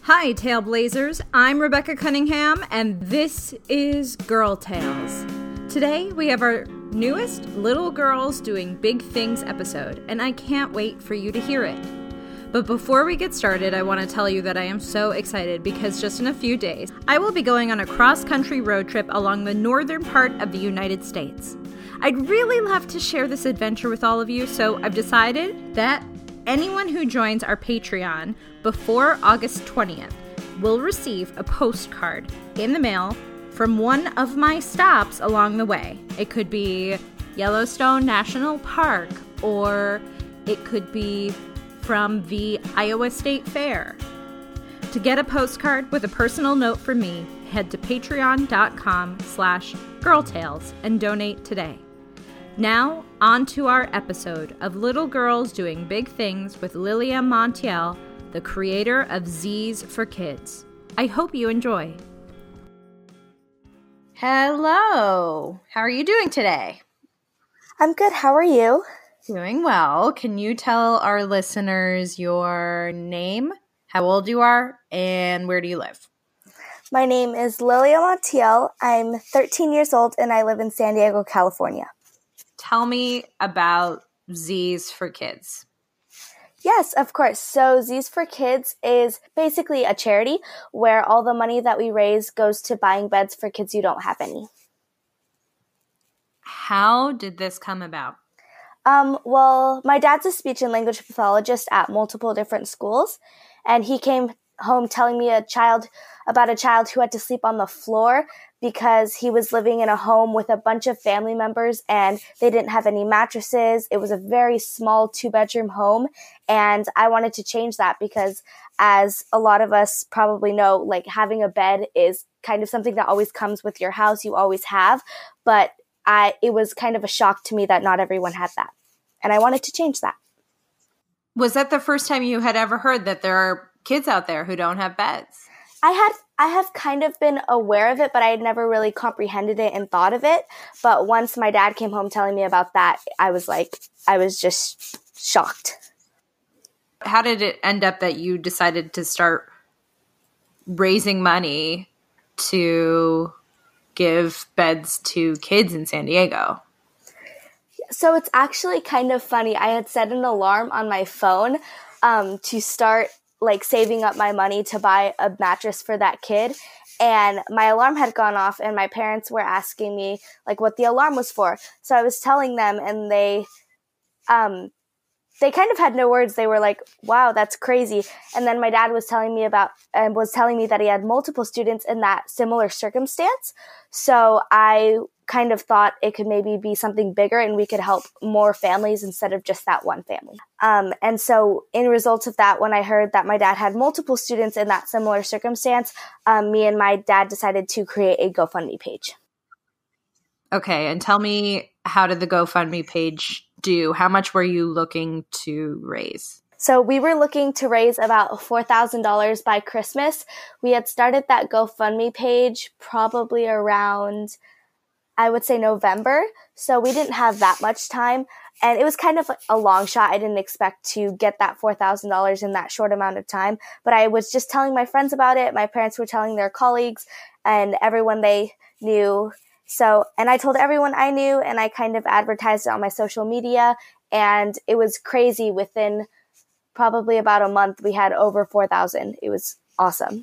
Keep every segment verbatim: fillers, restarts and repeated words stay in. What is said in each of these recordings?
Hi, Tailblazers. I'm Rebecca Cunningham, and this is Girl Tales. Today, we have our newest Little Girls Doing Big Things episode, and I can't wait for you to hear it. But before we get started, I want to tell you that I am so excited because just in a few days, I will be going on a cross-country road trip along the northern part of the United States. I'd really love to share this adventure with all of you, so I've decided that anyone who joins our Patreon before August twentieth will receive a postcard in the mail from one of my stops along the way. It could be Yellowstone National Park, or it could be from the Iowa State Fair. To get a postcard with a personal note from me, head to patreon.com slash girltales and donate today. Now, on to our episode of Little Girls Doing Big Things with Lilia Montiel, the creator of Z's for Kids. I hope you enjoy. Hello. How are you doing today? I'm good. How are you? Doing well. Can you tell our listeners your name, how old you are, and where do you live? My name is Lilia Montiel. I'm thirteen years old, and I live in San Diego, California. Tell me about Z's for Kids. Yes, of course. So Z's for Kids is basically a charity where all the money that we raise goes to buying beds for kids who don't have any. How did this come about? Um, well, my dad's a speech and language pathologist at multiple different schools, and he came home telling me a child about a child who had to sleep on the floor because he was living in a home with a bunch of family members and they didn't have any mattresses. It was a very small two-bedroom home, and I wanted to change that because, as a lot of us probably know, like having a bed is kind of something that always comes with your house. You always have, but I it was kind of a shock to me that not everyone had that, and I wanted to change that. Was that the first time you had ever heard that there are kids out there who don't have beds? I had, I have kind of been aware of it, but I had never really comprehended it and thought of it. But once my dad came home telling me about that, I was like, I was just shocked. How did it end up that you decided to start raising money to give beds to kids in San Diego? So it's actually kind of funny. I had set an alarm on my phone um, to start like saving up my money to buy a mattress for that kid. And my alarm had gone off and my parents were asking me like what the alarm was for. So I was telling them, and they, um, they kind of had no words. They were like, wow, that's crazy. And then my dad was telling me about, and was telling me that he had multiple students in that similar circumstance. So I kind of thought it could maybe be something bigger and we could help more families instead of just that one family. Um, and so in result of that, when I heard that my dad had multiple students in that similar circumstance, um, me and my dad decided to create a GoFundMe page. Okay, and tell me, how did the GoFundMe page do? How much were you looking to raise? So we were looking to raise about four thousand dollars by Christmas. We had started that GoFundMe page probably around, I would say, November. So we didn't have that much time. And it was kind of a long shot. I didn't expect to get that four thousand dollars in that short amount of time. But I was just telling my friends about it. My parents were telling their colleagues and everyone they knew. So, and I told everyone I knew, and I kind of advertised it on my social media. And it was crazy. Within probably about a month, we had over four thousand. It was awesome.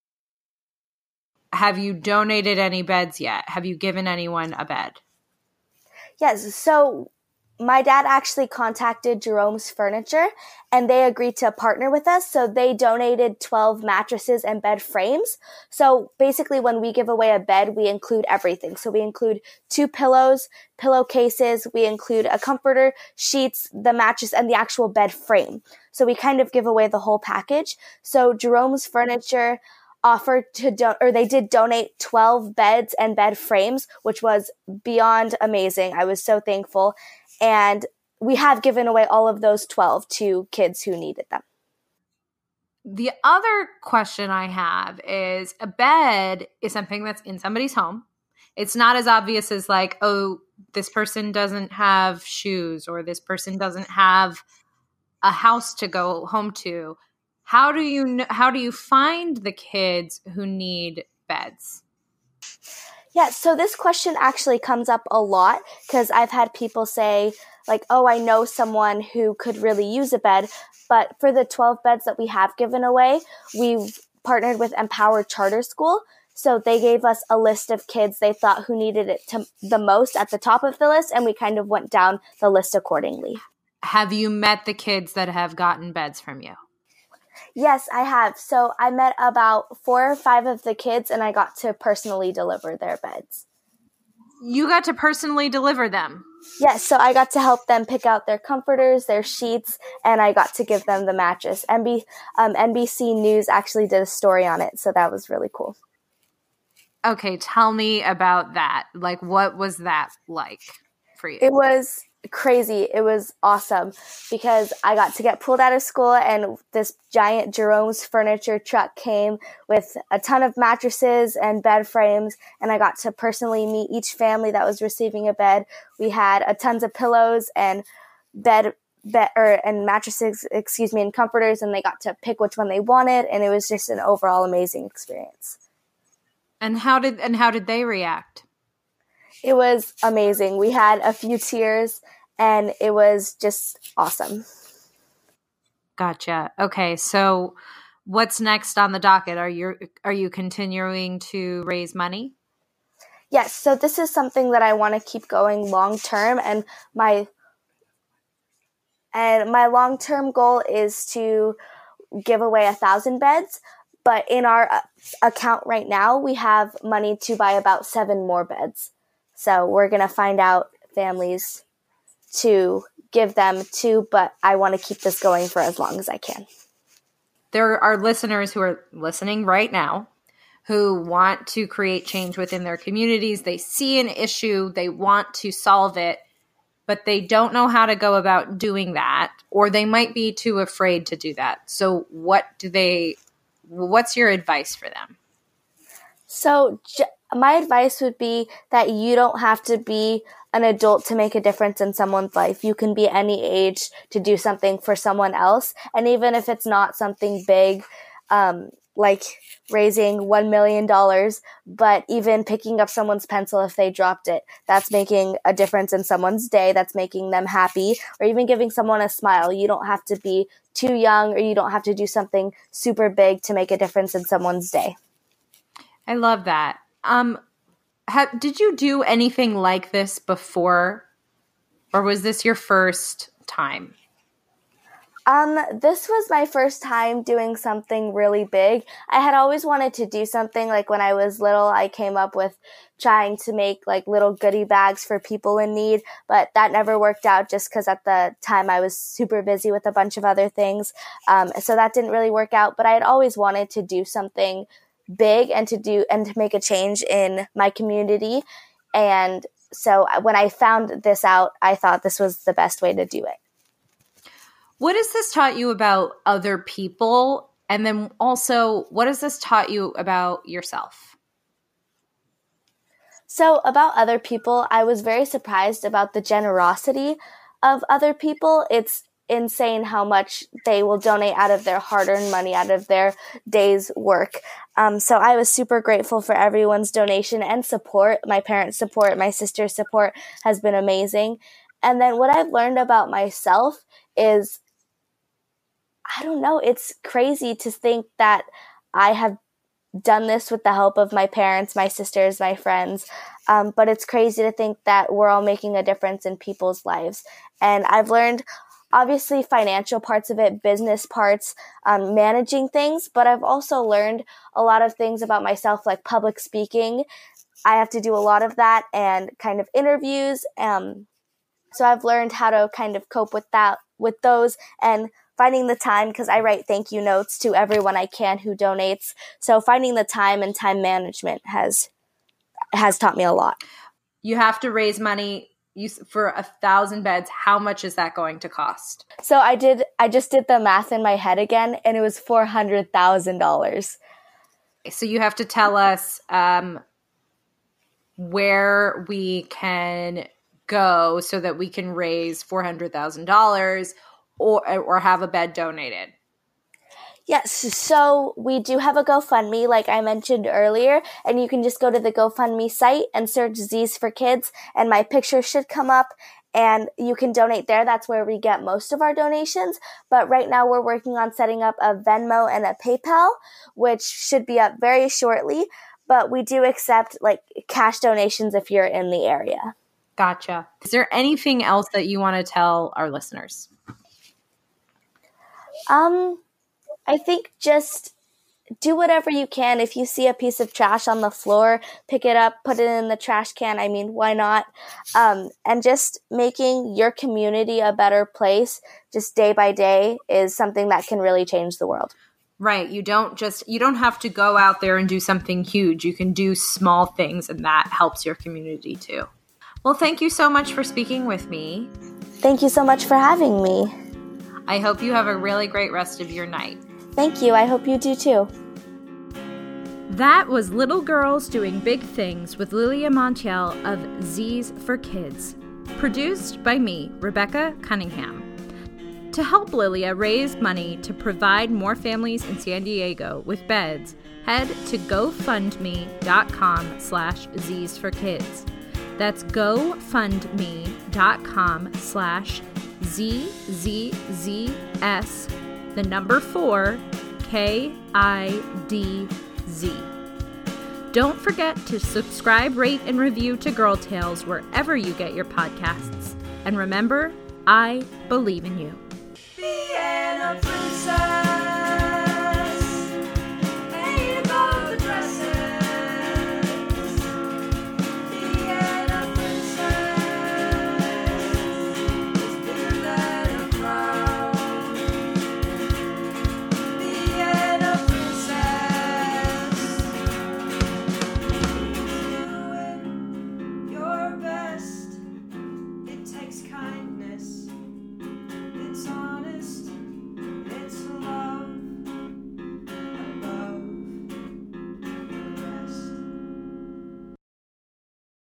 Have you donated any beds yet? Have you given anyone a bed? Yes. So my dad actually contacted Jerome's Furniture, and they agreed to partner with us. So they donated twelve mattresses and bed frames. So basically, when we give away a bed, we include everything. So we include two pillows, pillowcases, we include a comforter, sheets, the mattress, and the actual bed frame. So we kind of give away the whole package. So Jerome's Furniture offered to do- or they did donate twelve beds and bed frames, which was beyond amazing. I was so thankful. And we have given away all of those twelve to kids who needed them. The other question I have is, a bed is something that's in somebody's home. It's not as obvious as like, oh, this person doesn't have shoes, or this person doesn't have a house to go home to. How do you kn- how do you find the kids who need beds? Yeah, so this question actually comes up a lot because I've had people say, like, oh, I know someone who could really use a bed. But for the twelve beds that we have given away, we've partnered with Empower Charter School. So they gave us a list of kids they thought who needed it to, the most at the top of the list, and we kind of went down the list accordingly. Have you met the kids that have gotten beds from you? Yes, I have. So I met about four or five of the kids, and I got to personally deliver their beds. You got to personally deliver them? Yes, so I got to help them pick out their comforters, their sheets, and I got to give them the mattress. N B, um, N B C News actually did a story on it, so that was really cool. Okay, tell me about that. Like, what was that like for you? It was crazy. It was awesome because I got to get pulled out of school and this giant Jerome's Furniture truck came with a ton of mattresses and bed frames, and I got to personally meet each family that was receiving a bed. We had a tons of pillows and bed bed or and mattresses, excuse me, and comforters, and they got to pick which one they wanted, and it was just an overall amazing experience. And how did and how did they react? It was amazing. We had a few tears, and it was just awesome. Gotcha. Okay, so what's next on the docket? Are you are you continuing to raise money? Yes. So this is something that I want to keep going long term, and my and my long term goal is to give away a thousand beds. But in our account right now, we have money to buy about seven more beds. So we're going to find out families to give them to, but I want to keep this going for as long as I can. There are listeners who are listening right now who want to create change within their communities. They see an issue, they want to solve it, but they don't know how to go about doing that, or they might be too afraid to do that. So what do they, what's your advice for them? So j- my advice would be that you don't have to be an adult to make a difference in someone's life. You can be any age to do something for someone else. And even if it's not something big, um, like raising one million dollars, but even picking up someone's pencil if they dropped it, that's making a difference in someone's day. That's making them happy, or even giving someone a smile. You don't have to be too young, or you don't have to do something super big to make a difference in someone's day. I love that. Um, have, did you do anything like this before, or was this your first time? Um, this was my first time doing something really big. I had always wanted to do something. Like when I was little, I came up with trying to make like little goodie bags for people in need, but that never worked out just because at the time I was super busy with a bunch of other things. Um, so that didn't really work out, but I had always wanted to do something big and to do and to make a change in my community. And so when I found this out, I thought this was the best way to do it. What has this taught you about other people? And then also, what has this taught you about yourself? So about other people, I was very surprised about the generosity of other people. It's insane how much they will donate out of their hard-earned money, out of their day's work. Um, so I was super grateful for everyone's donation and support. My parents' support, my sister's support has been amazing. And then what I've learned about myself is, I don't know, it's crazy to think that I have done this with the help of my parents, my sisters, my friends. Um, but it's crazy to think that we're all making a difference in people's lives. And I've learned, obviously, financial parts of it, business parts, um, managing things. But I've also learned a lot of things about myself, like public speaking. I have to do a lot of that and kind of interviews. Um, so I've learned how to kind of cope with that, with those, and finding the time, because I write thank you notes to everyone I can who donates. So finding the time and time management has has taught me a lot. You have to raise money you, for a thousand beds. How much is that going to cost? So I did. I just did the math in my head again, and it was four hundred thousand dollars. So you have to tell us um, where we can go so that we can raise four hundred thousand dollars. Or or have a bed donated. Yes, so we do have a GoFundMe, like I mentioned earlier, and you can just go to the GoFundMe site and search Z's for Kids, and my picture should come up, and you can donate there. That's where we get most of our donations, but right now we're working on setting up a Venmo and a PayPal, which should be up very shortly, but we do accept like cash donations if you're in the area. Gotcha. Is there anything else that you want to tell our listeners? Um... I think just do whatever you can. If you see a piece of trash on the floor, pick it up, put it in the trash can. I mean, why not? Um, and just making your community a better place just day by day is something that can really change the world. Right. You don't just, you don't have to go out there and do something huge. You can do small things, and that helps your community too. Well, thank you so much for speaking with me. Thank you so much for having me. I hope you have a really great rest of your night. Thank you. I hope you do too. That was Little Girls Doing Big Things with Lilia Montiel of Z's for Kids. Produced by me, Rebecca Cunningham. To help Lilia raise money to provide more families in San Diego with beds, head to gofundme.com slash Z's for Kids. That's gofundme.com slash Z Z Z S the number four, K I D Z. Don't forget to subscribe, rate, and review to Girl Tales wherever you get your podcasts. And remember, I believe in you. Vienna princess.